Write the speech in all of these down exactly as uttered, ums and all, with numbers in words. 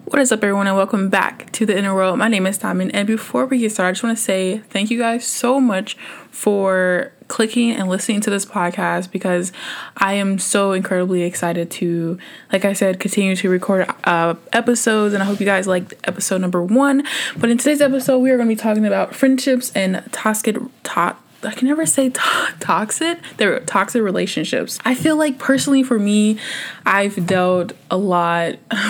What is up, everyone, and welcome back to The Inner World. My name is Diamond, and before we get started, I just want to say thank you guys so much for clicking and listening to this podcast, because I am so incredibly excited to, like I said, continue to record uh, episodes, and I hope you guys liked episode number one. But in today's episode, we are going to be talking about friendships and toxic to- I can never say to- toxic. They're toxic relationships. I feel like personally for me, I've dealt a lot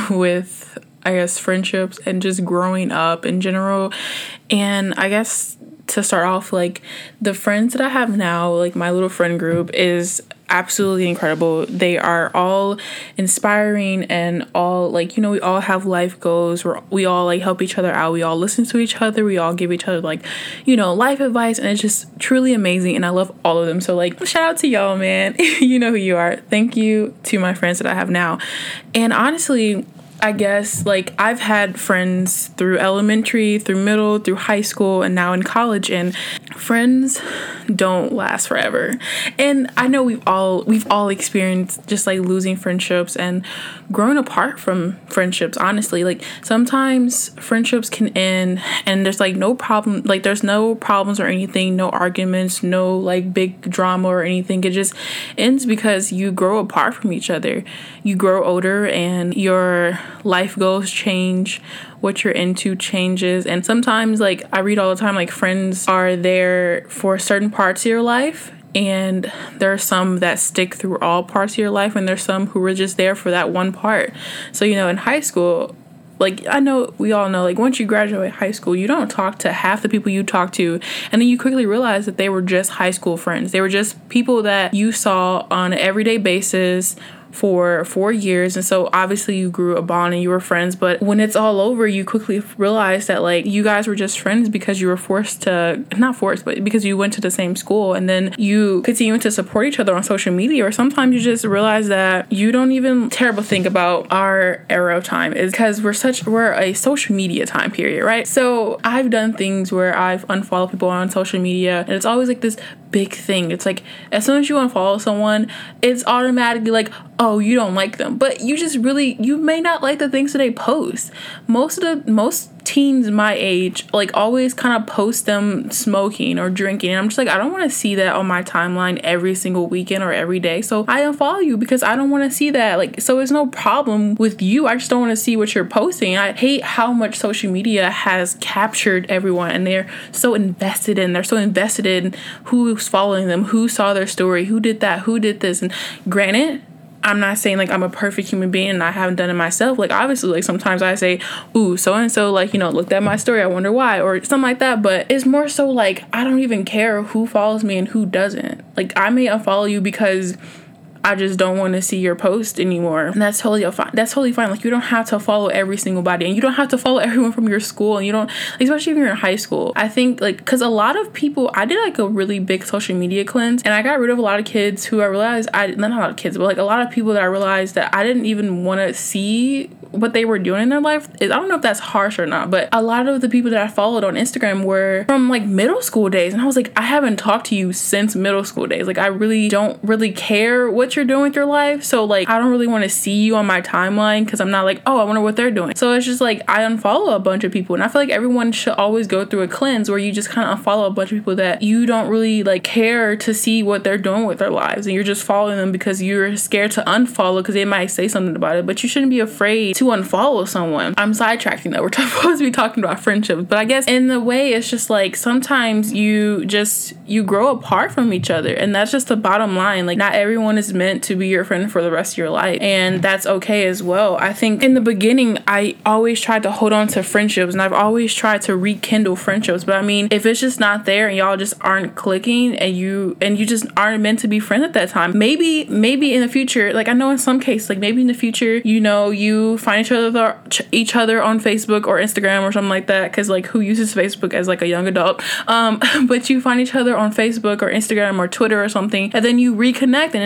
with, I guess, friendships and just growing up in general. And I guess to start off, like, the friends that I have now, like my little friend group, is absolutely incredible. They are all inspiring and all, like, you know, we all have life goals. We're, we all like help each other out. We all listen to each other. We all give each other, like, you know, life advice, and it's just truly amazing. And I love all of them. So, like, shout out to y'all, man. You know who you are. Thank you to my friends that I have now. And honestly, I guess, like, I've had friends through elementary, through middle, through high school, and now in college, and friends don't last forever. And I know we've all we've all experienced just like losing friendships and growing apart from friendships. Honestly, like, sometimes friendships can end and there's like no problem, like there's no problems or anything, no arguments, no like big drama or anything. It just ends because you grow apart from each other. You grow older and your life goals change, what you're into changes. And sometimes, like, I read all the time, like, friends are there for certain parts of your life, and there are some that stick through all parts of your life, and there's some who are just there for that one part. So, you know, in high school, like, I know we all know, like, once you graduate high school, you don't talk to half the people you talk to, and then you quickly realize that they were just high school friends. They were just people that you saw on an everyday basis for four years, and so obviously you grew a bond and you were friends. But when it's all over, you quickly realize that, like, you guys were just friends because you were forced to, not forced, but because you went to the same school, and then you continue to support each other on social media. Or sometimes you just realize that you don't even terrible think about our era of time is because we're such we're a social media time period, right? So I've done things where I've unfollowed people on social media, and it's always like this big thing. It's like, as soon as you unfollow someone, it's automatically like, oh, you don't like them. But you just really, you may not like the things that they post. Most of the, most teens my age, like, always kind of post them smoking or drinking. And I'm just like, I don't want to see that on my timeline every single weekend or every day. So I unfollow you because I don't want to see that. Like, so it's no problem with you. I just don't want to see what you're posting. I hate how much social media has captured everyone, and they're so invested in, they're so invested in who's following them, who saw their story, who did that, who did this. And granted, I'm not saying, like, I'm a perfect human being and I haven't done it myself. Like, obviously, like, sometimes I say, ooh, so-and-so, like, you know, looked at my story, I wonder why, or something like that. But it's more so, like, I don't even care who follows me and who doesn't. Like, I may unfollow you because I just don't want to see your post anymore. And that's totally fine. That's totally fine. Like, you don't have to follow every single body, and you don't have to follow everyone from your school, and you don't, like, especially if you're in high school. I think, like, because a lot of people, I did like a really big social media cleanse, and I got rid of a lot of kids who I realized, I not a lot of kids, but like a lot of people that I realized that I didn't even want to see what they were doing in their life. I don't know if that's harsh or not, but a lot of the people that I followed on Instagram were from, like, middle school days, and I was like, I haven't talked to you since middle school days. Like, I really don't really care what you're doing with your life, so, like, I don't really want to see you on my timeline because I'm not like, oh, I wonder what they're doing. So it's just like, I unfollow a bunch of people, and I feel like everyone should always go through a cleanse where you just kind of unfollow a bunch of people that you don't really, like, care to see what they're doing with their lives, and you're just following them because you're scared to unfollow because they might say something about it. But you shouldn't be afraid to unfollow someone. I'm sidetracking though. We're supposed to be talking about friendships, but I guess in the way, it's just like, sometimes you just you grow apart from each other, and that's just the bottom line. Like, not everyone is meant to be your friend for the rest of your life, and that's okay as well. I think in the beginning, I always tried to hold on to friendships, and I've always tried to rekindle friendships. But I mean, if it's just not there and y'all just aren't clicking, and you and you just aren't meant to be friends at that time, maybe maybe in the future, like, I know in some cases, like, maybe in the future, you know, you find each other each other on Facebook or Instagram or something like that, because, like, who uses Facebook as, like, a young adult? Um, but you find each other on Facebook or Instagram or Twitter or something, and then you reconnect, and it's all good.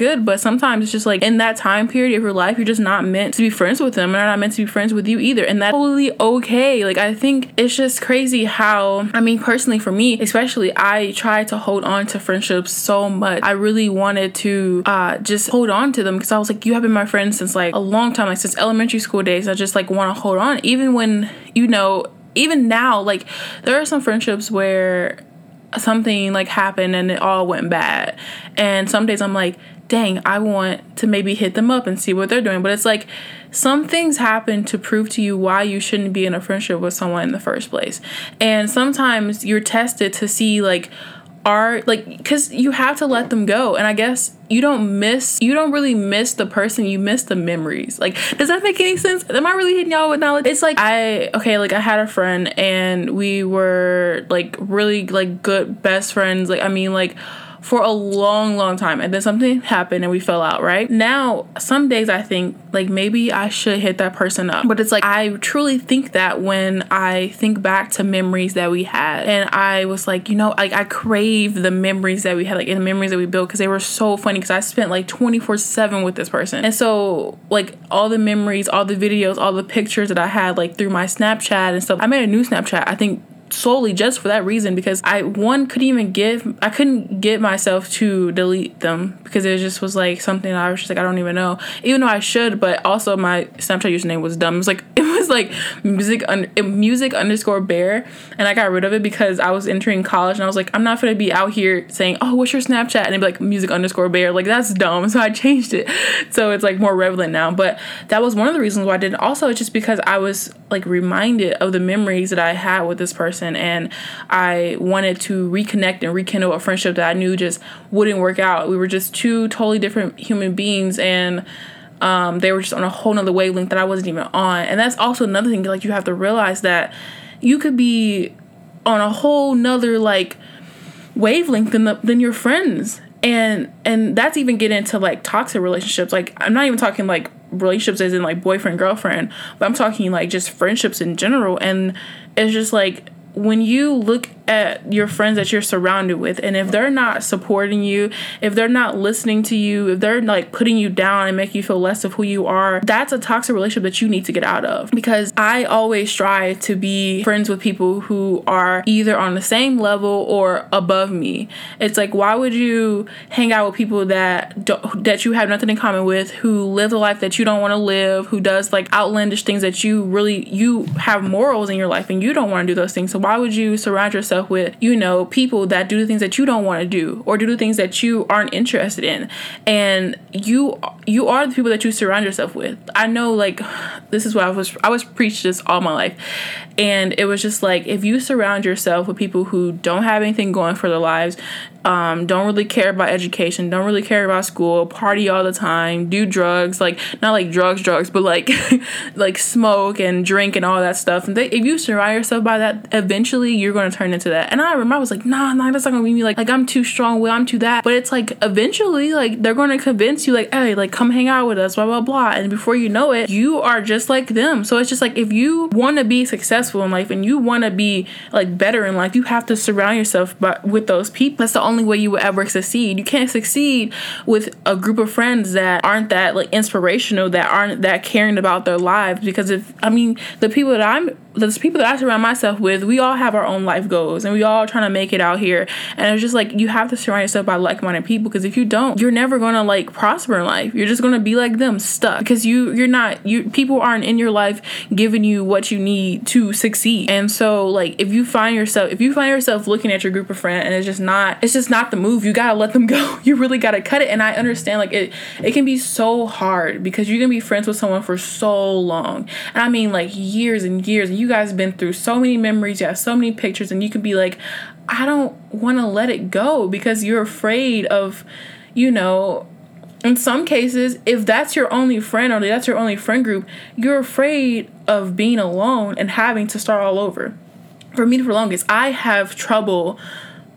good, but sometimes it's just like in that time period of your life, you're just not meant to be friends with them, and they're not meant to be friends with you either, and that's totally okay. Like, I think it's just crazy how, I mean, personally for me especially, I tried to hold on to friendships so much. I really wanted to uh just hold on to them because I was like, you have been my friend since like a long time, like since elementary school days. I just like want to hold on, even when, you know, even now, like there are some friendships where something like happened and it all went bad, and some days I'm like, dang, I want to maybe hit them up and see what they're doing. But it's like some things happen to prove to you why you shouldn't be in a friendship with someone in the first place. And sometimes you're tested to see like, are like, because you have to let them go. And I guess you don't miss, you don't really miss the person, you miss the memories. Like, does that make any sense? Am I really hitting y'all with knowledge? It's like, I, okay, like I had a friend and we were like really like good best friends. Like, I mean, like, for a long, long time. And then something happened and we fell out, right? Now, some days I think, like, maybe I should hit that person up. But it's like, I truly think that when I think back to memories that we had. And I was like, you know, like, I crave the memories that we had, like, in the memories that we built, because they were so funny, because I spent, like, twenty-four seven with this person. And so, like, all the memories, all the videos, all the pictures that I had, like, through my Snapchat and stuff. I made a new Snapchat, I think, solely just for that reason, because I one couldn't even give I couldn't get myself to delete them, because it just was like something I was just like, I don't even know, even though I should. But also my Snapchat username was dumb. It was like it was like music un- music underscore bear, and I got rid of it because I was entering college and I was like, I'm not gonna be out here saying, oh, what's your Snapchat, and it'd be like music underscore bear, like that's dumb. So I changed it so it's like more relevant now. But that was one of the reasons why I did it. Also, it's just because I was like reminded of the memories that I had with this person, and I wanted to reconnect and rekindle a friendship that I knew just wouldn't work out. We were just two totally different human beings, and um, they were just on a whole nother wavelength that I wasn't even on. And that's also another thing, like, you have to realize that you could be on a whole nother like wavelength than the, than your friends. And and that's even getting into like toxic relationships. Like, I'm not even talking like relationships as in like boyfriend, girlfriend, but I'm talking like just friendships in general. And it's just like, when you look at your friends that you're surrounded with, and if they're not supporting you, if they're not listening to you, if they're like putting you down and make you feel less of who you are, that's a toxic relationship that you need to get out of. Because I always try to be friends with people who are either on the same level or above me. It's like, why would you hang out with people that don't, that you have nothing in common with, who live the life that you don't want to live, who does like outlandish things that you really, you have morals in your life and you don't want to do those things. So why would you surround yourself with, you know, people that do the things that you don't want to do, or do the things that you aren't interested in? And you you are the people that you surround yourself with. I know, like, this is what I was I was preached this all my life, and it was just like, if you surround yourself with people who don't have anything going for their lives, um, don't really care about education, don't really care about school, party all the time, do drugs, like not like drugs, drugs, but like like smoke and drink and all that stuff. And they, if you surround yourself by that, eventually you're going to turn into that. And I remember I was like, nah, nah, that's not going to be me. Like, like I'm too strong, well, I'm too that. But it's like, eventually, like, they're going to convince you, like, hey, like, come hang out with us, blah, blah, blah. And before you know it, you are just like them. So it's just like, if you want to be successful in life and you want to be like better in life, you have to surround yourself by, with those people. That's the only way you will ever succeed. You can't succeed with a group of friends that aren't that like inspirational, that aren't that caring about their lives. Because if, I mean, the people that I'm, the people that I surround myself with, we all have our own life goals and we all trying to make it out here. And it's just like, you have to surround yourself by like-minded people, because if you don't, you're never going to like prosper in life. You're just going to be like them, stuck, because you you're not, you people aren't in your life giving you what you need to succeed. And so like, if you find yourself if you find yourself looking at your group of friends and it's just not it's just not the move, you gotta let them go. You really gotta cut it. And I understand, like, it it can be so hard, because you can be friends with someone for so long, and I mean like years and years, and you guys have been through so many memories, you have so many pictures, and you could be like, I don't want to let it go, because you're afraid of, you know, in some cases, if that's your only friend or that's your only friend group, you're afraid of being alone and having to start all over. For me, for the longest, I have trouble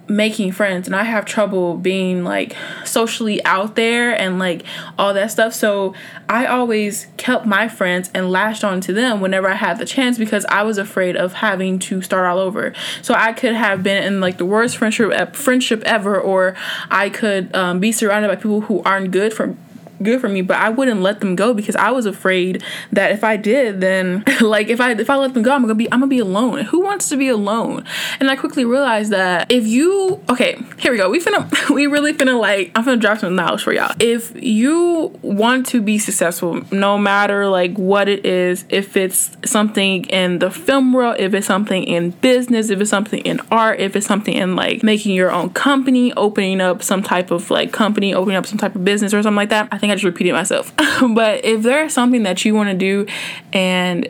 making friends, and I have trouble being like socially out there and like all that stuff. So I always kept my friends and latched on to them whenever I had the chance, because I was afraid of having to start all over. So I could have been in like the worst friendship friendship ever, or I could um, be surrounded by people who aren't good for good for me, but I wouldn't let them go because I was afraid that if I did, then like if I if I let them go, I'm gonna be I'm gonna be alone. Who wants to be alone? And I quickly realized that if you okay, here we go. We finna we really finna like I'm finna drop some knowledge for y'all. If you want to be successful, no matter like what it is, if it's something in the film world, if it's something in business, if it's something in art, if it's something in like making your own company, opening up some type of like company, opening up some type of business or something like that. I think I just repeated myself. But if there's something that you want to do and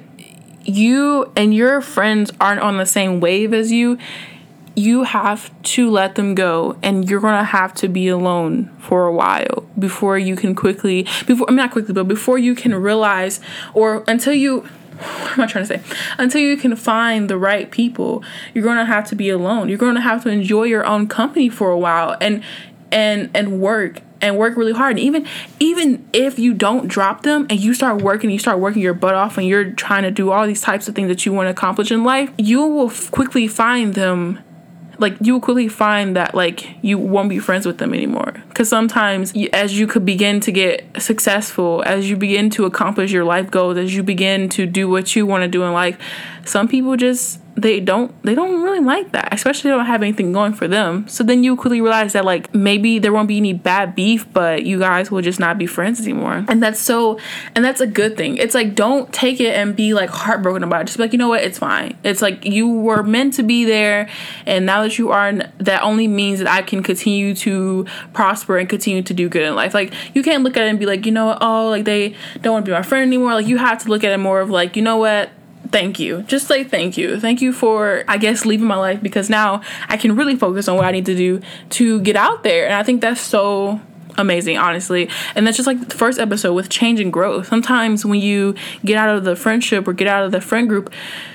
you and your friends aren't on the same wave as you, you have to let them go, and you're going to have to be alone for a while before you can quickly, before, I mean, not quickly, but before you can realize, or until you, what am I trying to say? Until you can find the right people, you're going to have to be alone. You're going to have to enjoy your own company for a while and, and, and work. And work really hard. And even even if you don't drop them and you start working, you start working your butt off and you're trying to do all these types of things that you want to accomplish in life, you will f- quickly find them, like you will quickly find that like you won't be friends with them anymore. Because sometimes you, as you could begin to get successful, as you begin to accomplish your life goals, as you begin to do what you want to do in life, some people just they don't they don't really like that, especially if they don't have anything going for them. So then you quickly realize that like maybe there won't be any bad beef, but you guys will just not be friends anymore. And that's so and that's a good thing. It's like, don't take it and be like heartbroken about it. Just be like, you know what, it's fine. It's like you were meant to be there, and now that you are, that only means that I can continue to prosper and continue to do good in life. Like you can't look at it and be like, you know what, oh, like they don't want to be my friend anymore. Like you have to look at it more of like, you know what, thank you. Just say thank you. Thank you for, I guess, leaving my life, because now I can really focus on what I need to do to get out there. And I think that's so amazing, honestly. And that's just like the first episode with change and growth. Sometimes when you get out of the friendship or get out of the friend group,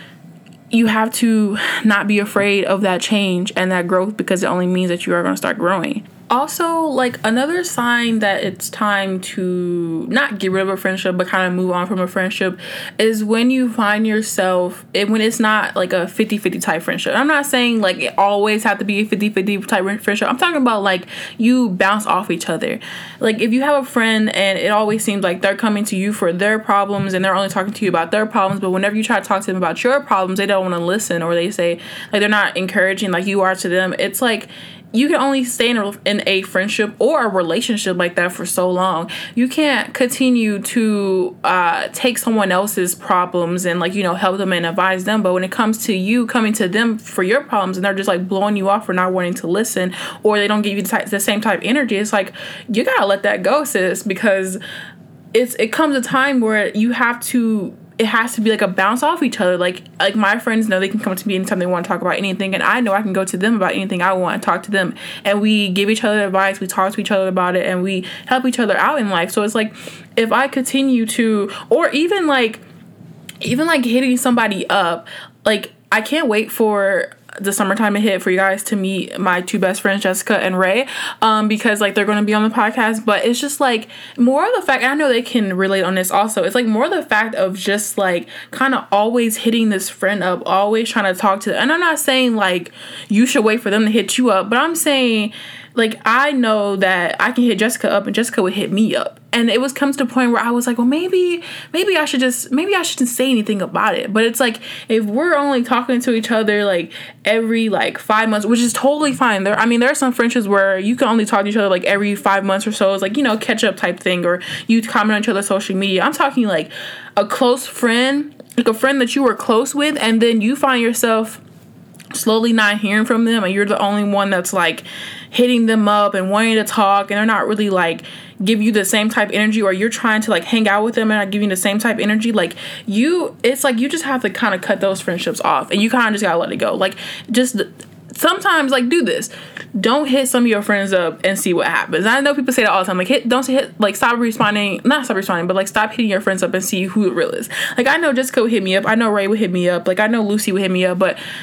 you have to not be afraid of that change and that growth, because it only means that you are going to start growing. Also, like another sign that it's time to not get rid of a friendship but kind of move on from a friendship is when you find yourself, and when it's not like a fifty-fifty type friendship. I'm not saying like it always have to be a fifty-fifty type friendship. I'm talking about like you bounce off each other. Like if you have a friend and it always seems like they're coming to you for their problems and they're only talking to you about their problems, but whenever you try to talk to them about your problems, they don't want to listen, or they say like they're not encouraging like you are to them. It's like you can only stay in a, in a friendship or a relationship like that for so long. You can't continue to uh, take someone else's problems and like, you know, help them and advise them. But when it comes to you coming to them for your problems and they're just like blowing you off for not wanting to listen, or they don't give you the, type, the same type of energy, it's like, you gotta let that go, sis, because it's it comes a time where you have to it has to be like a bounce off each other. Like, like my friends know they can come to me anytime they want to talk about anything, and I know I can go to them about anything I want to talk to them. And we give each other advice, we talk to each other about it, and we help each other out in life. So it's like, if I continue to, or even like, even like hitting somebody up, like I can't wait for the summertime to hit for you guys to meet my two best friends, Jessica and Ray, um, because like they're going to be on the podcast. But it's just like more of the fact, and I know they can relate on this also, it's like more the fact of just like kind of always hitting this friend up, always trying to talk to them. And I'm not saying like you should wait for them to hit you up, but I'm saying like I know that I can hit Jessica up and Jessica would hit me up. And it was comes to a point where I was like, well, maybe, maybe I should just, maybe I shouldn't say anything about it. But it's like, if we're only talking to each other like every like five months, which is totally fine. There, I mean, there are some friendships where you can only talk to each other like every five months or so. It's like, you know, catch up type thing, or you comment on each other's social media. I'm talking like a close friend, like a friend that you were close with, and then you find yourself slowly not hearing from them, and you're the only one that's like hitting them up and wanting to talk, and they're not really like give you the same type of energy, or you're trying to like hang out with them and not giving you the same type of energy. Like you, it's like you just have to kind of cut those friendships off, and you kind of just gotta let it go. Like just sometimes like do this. Don't hit some of your friends up and see what happens. I know people say that all the time. Like hit, don't say hit, like stop responding, not stop responding, but like stop hitting your friends up and see who it really is. Like I know Jessica would hit me up. I know Ray would hit me up. Like I know Lucy would hit me up, but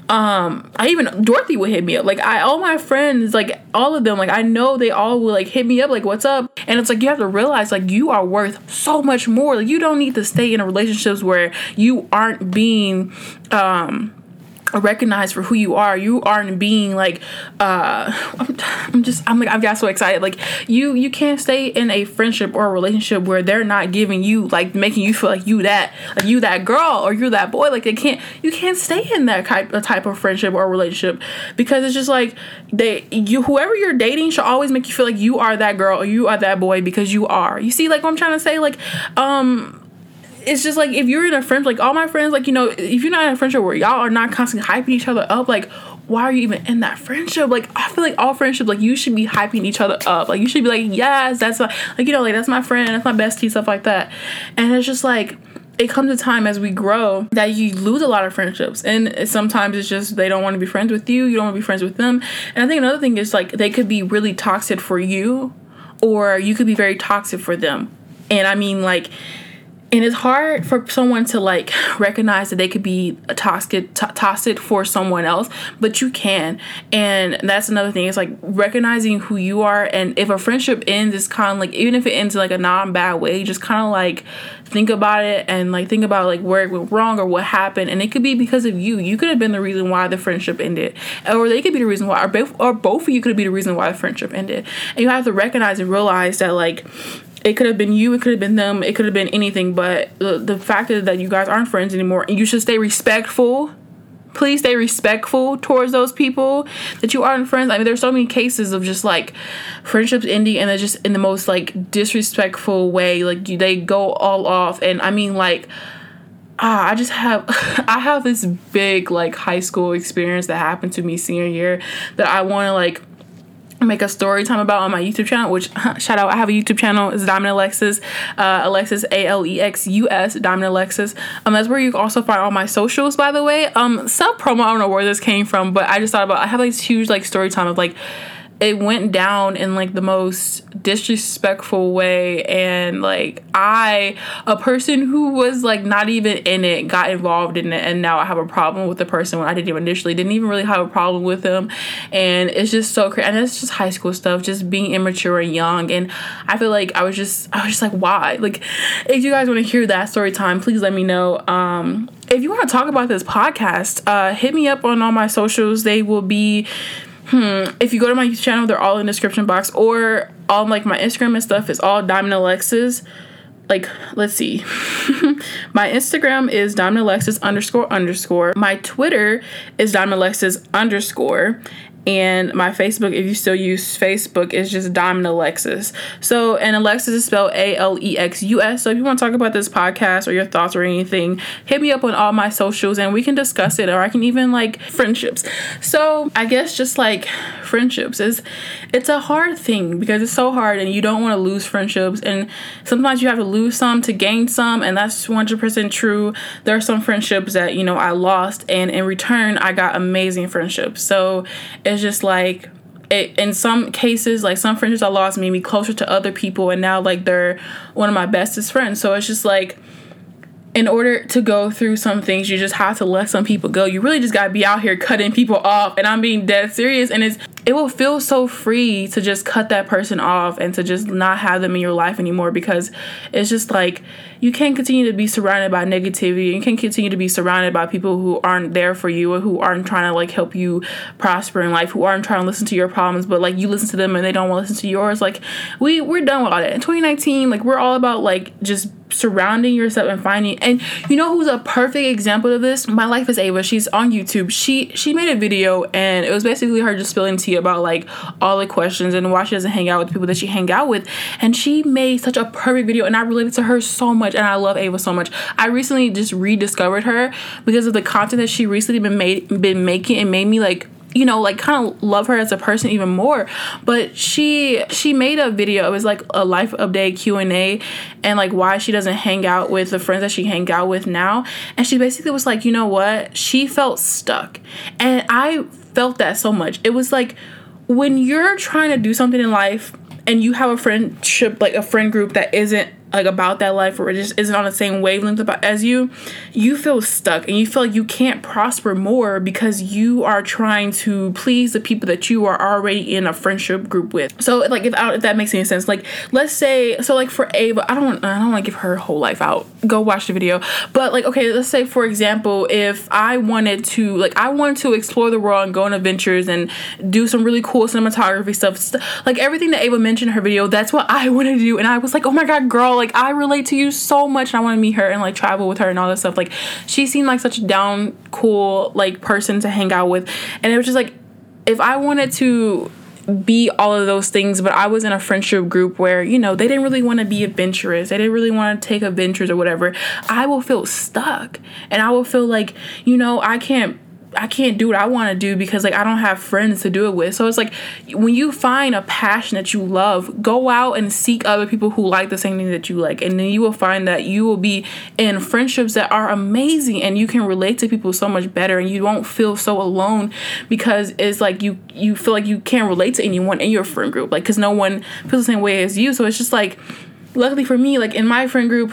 Um, I even Dorothy would hit me up. Like I, all my friends, like all of them, like I know they all will like hit me up, like what's up? And it's like you have to realize like you are worth so much more. Like you don't need to stay in a relationships where you aren't being, um. recognized for who you are. You aren't being like uh I'm, I'm just I'm like I've got so excited. Like you you can't stay in a friendship or a relationship where they're not giving you, like making you feel like you that like you that girl or you're that boy. Like they can't you can't stay in that type of type of friendship or relationship, because it's just like they you whoever you're dating should always make you feel like you are that girl or you are that boy, because you are. You see like what I'm trying to say? Like um it's just like if you're in a friend, like all my friends, like, you know, if you're not in a friendship where y'all are not constantly hyping each other up, like why are you even in that friendship? Like I feel like all friendships, like you should be hyping each other up. Like you should be like, yes, that's my, like, you know, like that's my friend, that's my bestie, stuff like that. And it's just like it comes a time as we grow that you lose a lot of friendships, and sometimes it's just they don't want to be friends with you, you don't want to be friends with them. And I think another thing is like they could be really toxic for you, or you could be very toxic for them. And I mean like, and it's hard for someone to like recognize that they could be a toxic, t- toxic for someone else, but you can. And that's another thing. It's like recognizing who you are. And if a friendship ends, it's kind of like, even if it ends in like a non-bad way, just kind of like think about it and like think about like where it went wrong or what happened. And it could be because of you. You could have been the reason why the friendship ended, or they could be the reason why, or both, or both of you could be the reason why the friendship ended. And you have to recognize and realize that like, it could have been you, it could have been them, it could have been anything, but the, the fact is that you guys aren't friends anymore, and you should stay respectful. Please stay respectful towards those people that you aren't friends. I mean, there's so many cases of just like friendships ending and they're just in the most like disrespectful way. Like you, they go all off, and I mean like, ah, I just have, I have this big like high school experience that happened to me senior year that I want to like make a story time about on my YouTube channel, which shout out, I have a YouTube channel. It's Diamond Alexis, uh, Alexis, A L E X U S, Diamond Alexis. Um, that's where you can also find all my socials, by the way. Um, self promo, I don't know where this came from, but I just thought about, I have like this huge like story time of like, it went down in like the most disrespectful way, and like I, a person who was like not even in it, got involved in it, and now I have a problem with the person when I didn't even initially didn't even really have a problem with them. And it's just so crazy, and it's just high school stuff, just being immature and young. And I feel like I was just I was just like, why? Like, if you guys want to hear that story time, please let me know. Um if you want to talk about this podcast, uh hit me up on all my socials. They will be Hmm. If you go to my YouTube channel, they're all in the description box, or all like my Instagram and stuff is all Diamond Alexis. Like, let's see. My Instagram is Diamond Alexis underscore underscore. My Twitter is Diamond Alexis underscore. And my Facebook, if you still use Facebook, is just Diamond Alexis. So, and Alexis is spelled A L E X U S. So if you want to talk about this podcast or your thoughts or anything, hit me up on all my socials and we can discuss it, or I can even like friendships. So I guess just like friendships is, it's a hard thing because it's so hard and you don't want to lose friendships. And sometimes you have to lose some to gain some. And that's one hundred percent true. There are some friendships that, you know, I lost, and in return, I got amazing friendships. So it's just like, it, in some cases, like some friendships I lost made me closer to other people, and now like they're one of my bestest friends. So it's just like, in order to go through some things, you just have to let some people go. You really just gotta be out here cutting people off, and I'm being dead serious. And it's it will feel so free to just cut that person off and to just not have them in your life anymore, because it's just like you can't continue to be surrounded by negativity. You can't continue to be surrounded by people who aren't there for you, or who aren't trying to like help you prosper in life, who aren't trying to listen to your problems, but like you listen to them and they don't want to listen to yours. Like we we're done with all that. In twenty nineteen, like we're all about like just surrounding yourself and finding. And you know who's a perfect example of this? My Life is Ava. She's on YouTube. She she made a video, and it was basically her just spilling tea about like all the questions and why she doesn't hang out with the people that she hang out with. And she made such a perfect video, and I related to her so much, and I love Ava so much. I recently just rediscovered her because of the content that she recently been made been making. It made me like, you know, like kind of love her as a person even more. But she she made a video. It was like a life update Q and A, and like why she doesn't hang out with the friends that she hang out with now. And she basically was like, you know what? She felt stuck. And I felt that so much. It was like when you're trying to do something in life and you have a friendship, like a friend group that isn't like about that life, or it just isn't on the same wavelength about as you, you feel stuck and you feel like you can't prosper more because you are trying to please the people that you are already in a friendship group with. So like if, I, if that makes any sense, like let's say, so like for Ava, I don't I don't want to give her whole life out. Go watch the video. But like, okay, let's say for example, if I wanted to like I wanted to explore the world and go on adventures and do some really cool cinematography stuff, st- like everything that Ava mentioned in her video, that's what I want to do. And I was like, oh my god, girl, like I relate to you so much, and I want to meet her and like travel with her and all that stuff. Like she seemed like such a down cool like person to hang out with, and it was just like if I wanted to be all of those things, but I was in a friendship group where, you know, they didn't really want to be adventurous, they didn't really want to take adventures or whatever, I will feel stuck and I will feel like, you know, I can't I can't do what I want to do because like I don't have friends to do it with. So it's like when you find a passion that you love, go out and seek other people who like the same thing that you like, and then you will find that you will be in friendships that are amazing and you can relate to people so much better, and you won't feel so alone because it's like you you feel like you can't relate to anyone in your friend group, like because no one feels the same way as you. So it's just like, luckily for me, like in my friend group,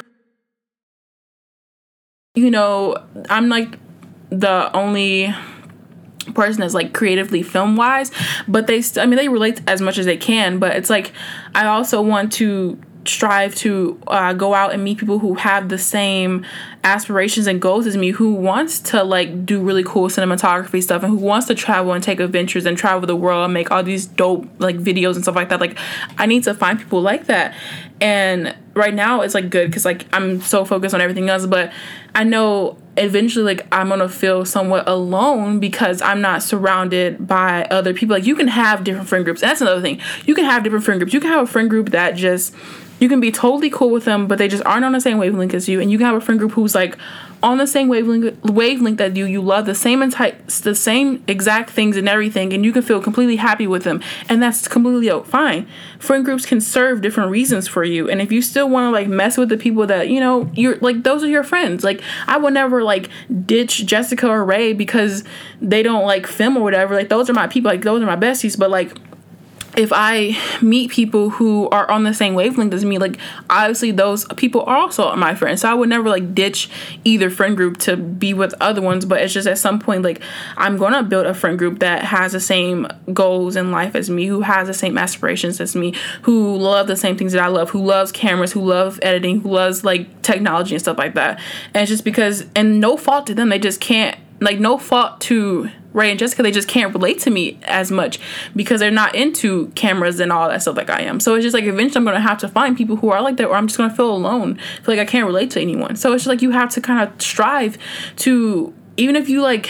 you know, I'm like the only person that's like creatively film wise, but they st- I mean they relate as much as they can, but it's like I also want to strive to uh, go out and meet people who have the same aspirations and goals as me, who wants to like do really cool cinematography stuff and who wants to travel and take adventures and travel the world and make all these dope like videos and stuff like that. Like I need to find people like that, and right now it's like good because like I'm so focused on everything else, but I know eventually like I'm gonna feel somewhat alone because I'm not surrounded by other people. Like you can have different friend groups, and that's another thing, you can have different friend groups. You can have a friend group that just you can be totally cool with them, but they just aren't on the same wavelength as you. And you can have a friend group who's like on the same wavelength wavelength that you. You love the same enti- the same exact things and everything, and you can feel completely happy with them, and that's completely fine. Friend groups can serve different reasons for you, and if you still want to like mess with the people that you know, you're like those are your friends. Like I would never like ditch Jessica or Ray because they don't like film or whatever. Like those are my people. Like those are my besties. But like, if I meet people who are on the same wavelength as me, like obviously those people are also my friends. So I would never like ditch either friend group to be with other ones. But it's just at some point, like I'm going to build a friend group that has the same goals in life as me, who has the same aspirations as me, who love the same things that I love, who loves cameras, who love editing, who loves like technology and stuff like that. And it's just because, and no fault to them, they just can't, like no fault to Ray and Jessica, they just can't relate to me as much because they're not into cameras and all that stuff like I am. So it's just like eventually I'm going to have to find people who are like that, or I'm just going to feel alone, feel like I can't relate to anyone. So it's just like you have to kind of strive to, even if you like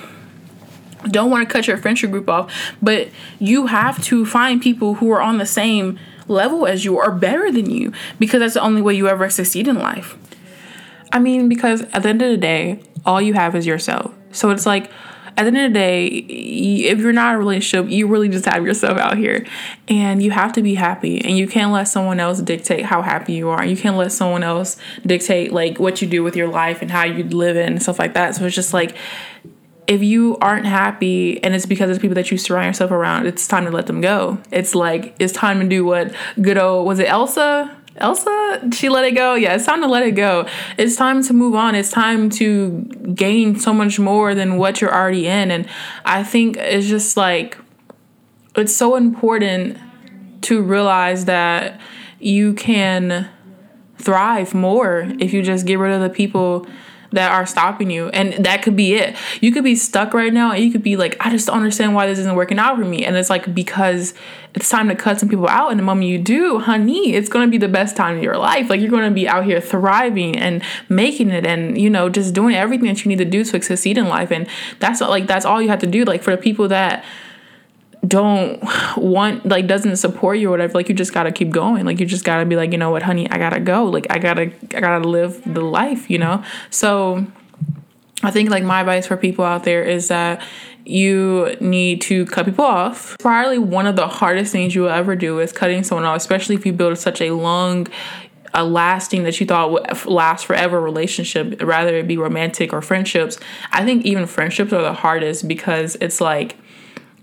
don't want to cut your friendship group off, but you have to find people who are on the same level as you or better than you, because that's the only way you ever succeed in life. I mean, because at the end of the day, all you have is yourself. So it's like, at the end of the day, if you're not in a relationship, you really just have yourself out here, and you have to be happy, and you can't let someone else dictate how happy you are. You can't let someone else dictate like what you do with your life and how you live it and stuff like that. So it's just like, if you aren't happy and it's because of the people that you surround yourself around, it's time to let them go. It's like, it's time to do what good old, was it Elsa? Elsa, did she let it go? Yeah, it's time to let it go. It's time to move on. It's time to gain so much more than what you're already in. And I think it's just like, it's so important to realize that you can thrive more if you just get rid of the people that are stopping you. And that could be it. You could be stuck right now and you could be like, I just don't understand why this isn't working out for me. And it's like, because it's time to cut some people out. And the moment you do, honey, it's going to be the best time of your life. Like, you're going to be out here thriving and making it and, you know, just doing everything that you need to do to succeed in life. And that's like, that's all you have to do. Like, for the people that don't want, like, doesn't support you or whatever, like, you just gotta keep going. Like, you just gotta be like, you know what, honey, I gotta go. Like, I gotta, I gotta live the life, you know? So I think, like, my advice for people out there is that you need to cut people off. Probably one of the hardest things you will ever do is cutting someone off, especially if you build such a long, a lasting, that you thought would last forever relationship, rather it be romantic or friendships. I think even friendships are the hardest, because it's like,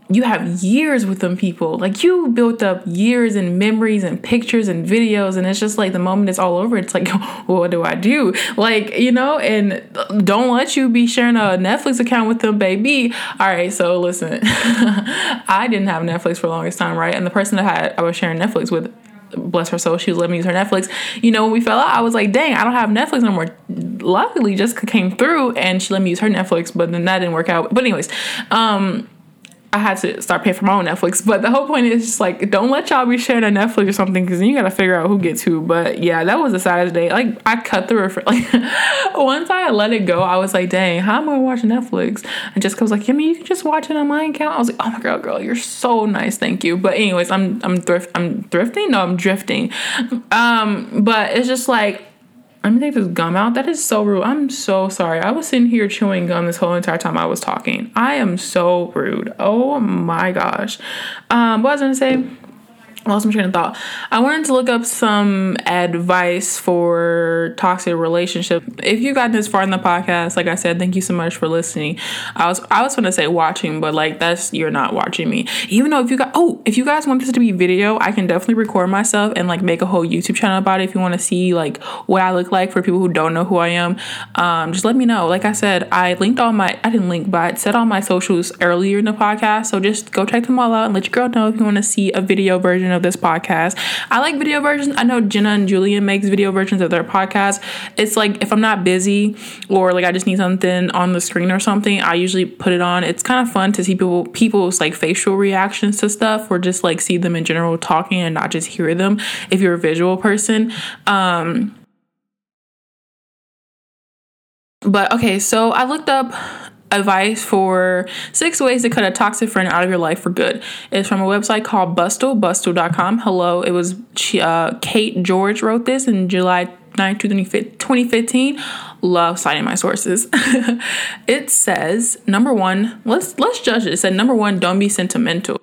you have years with them people. Like, you built up years and memories and pictures and videos, and it's just like the moment it's all over, it's like, well, what do I do? Like, you know, and don't let you be sharing a Netflix account with them, baby. All right, so listen, I didn't have Netflix for the longest time, right? And the person that had I was sharing Netflix with, bless her soul, she was letting me use her Netflix. You know, when we fell out, I was like, dang, I don't have Netflix no more. Luckily, Jessica came through and she let me use her Netflix, but then that didn't work out. But anyways, um, I had to start paying for my own Netflix. But the whole point is just like, don't let y'all be sharing a Netflix or something, because then you got to figure out who gets who. But yeah, that was the saddest day. Like, I cut through it. Like, once I let it go, I was like, dang, how am I watching Netflix? And Jessica was like, I mean, you can just watch it on my account. I was like, oh my god, girl, you're so nice. Thank you. But anyways, I'm I'm thrift I'm thrifting. No, I'm drifting. Um, but it's just like, let me take this gum out. That is so rude. I'm so sorry. I was sitting here chewing gum this whole entire time I was talking. I am so rude. Oh my gosh. Um, what was I going to say? I lost my train of thought. I wanted to look up some advice for toxic relationship. If you got this far in the podcast, like I said, thank you so much for listening. I was I was going to say watching, but like, that's, you're not watching me. Even though if you got, oh, if you guys want this to be video, I can definitely record myself and like make a whole YouTube channel about it. If you want to see like what I look like for people who don't know who I am, um, just let me know. Like I said, I linked all my, I didn't link, but I said all my socials earlier in the podcast. So just go check them all out and let your girl know if you want to see a video version of this podcast. I like video versions. I know Jenna and Julian makes video versions of their podcast. It's like, if I'm not busy or like I just need something on the screen or something, I usually put it on. It's kind of fun to see people people's like facial reactions to stuff, or just like see them in general talking and not just hear them if you're a visual person. Um but okay, so I looked up advice for six ways to cut a toxic friend out of your life for good. It's from a website called Bustle, bustle dot com. Hello, it was uh, Kate George wrote this in July ninth, twenty fifteen. Love citing my sources. It says, number one, let's let's judge it. It said, number one, don't be sentimental.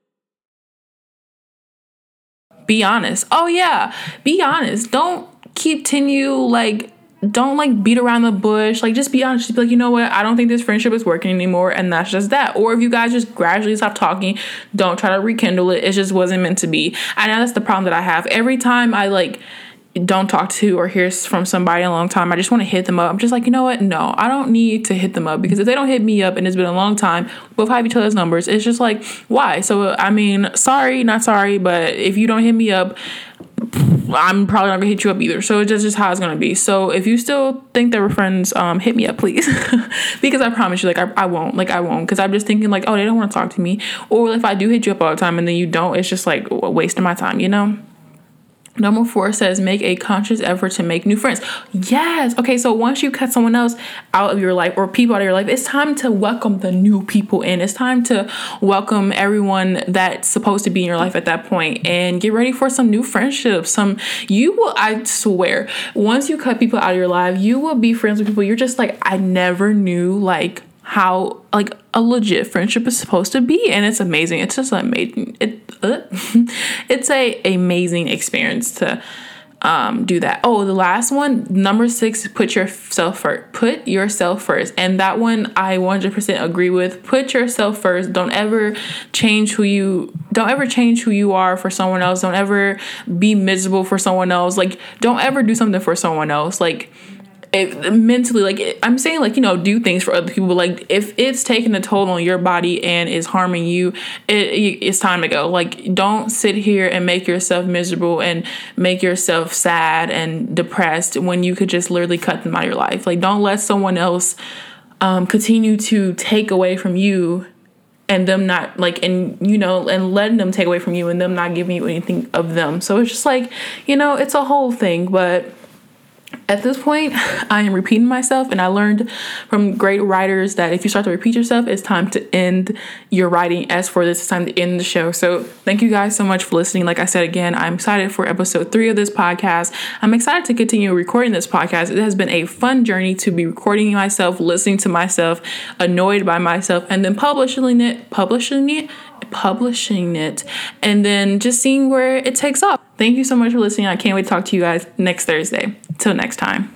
Be honest. Oh yeah, be honest. Don't continue like Don't like beat around the bush. Like, just be honest. Just be like, you know what? I don't think this friendship is working anymore, and that's just that. Or if you guys just gradually stop talking, don't try to rekindle it. It just wasn't meant to be. I know that's the problem that I have. Every time I like don't talk to or hear from somebody in a long time, I just want to hit them up. I'm just like, you know what? No, I don't need to hit them up, because if they don't hit me up and it's been a long time, we'll have each other's numbers. It's just like, why? So, I mean, sorry, not sorry, but if you don't hit me up, I'm probably not gonna hit you up either. So it's just, just how it's gonna be. So if you still think that we're friends, um, hit me up, please. Because I promise you, like, I, I won't. Like, I won't. Because I'm just thinking, like, oh, they don't want to talk to me. Or if I do hit you up all the time and then you don't, it's just, like, a waste of my time, you know? Number four says, make a conscious effort to make new friends. Yes. Okay, so once you cut someone else out of your life, or people out of your life, it's time to welcome the new people in. It's time to welcome everyone that's supposed to be in your life at that point, and get ready for some new friendships. Some, you will, I swear, once you cut people out of your life, you will be friends with people you're just like, I never knew, like, how like a legit friendship is supposed to be. And it's amazing. It's just amazing. It uh, it's a amazing experience to um do that. Oh, the last one, number six, put yourself first. Put yourself first. And that one I one hundred percent agree with. Put yourself first. Don't ever change who you don't ever change who you are for someone else. Don't ever be miserable for someone else. Like, don't ever do something for someone else. Like, It, mentally, like, I'm saying, like, you know, do things for other people. Like, if it's taking a toll on your body and is harming you, it, it's time to go. Like, don't sit here and make yourself miserable and make yourself sad and depressed when you could just literally cut them out of your life. Like, don't let someone else um, continue to take away from you, and them not like, and you know, and letting them take away from you and them not giving you anything of them. So it's just like, you know, it's a whole thing. But at this point, I am repeating myself, and I learned from great writers that if you start to repeat yourself, it's time to end your writing. As for this, it's time to end the show. So thank you guys so much for listening. Like I said, again, I'm excited for episode three of this podcast. I'm excited to continue recording this podcast. It has been a fun journey to be recording myself, listening to myself, annoyed by myself, and then publishing it, publishing it, publishing it, and then just seeing where it takes off. Thank you so much for listening. I can't wait to talk to you guys next Thursday. Till next time.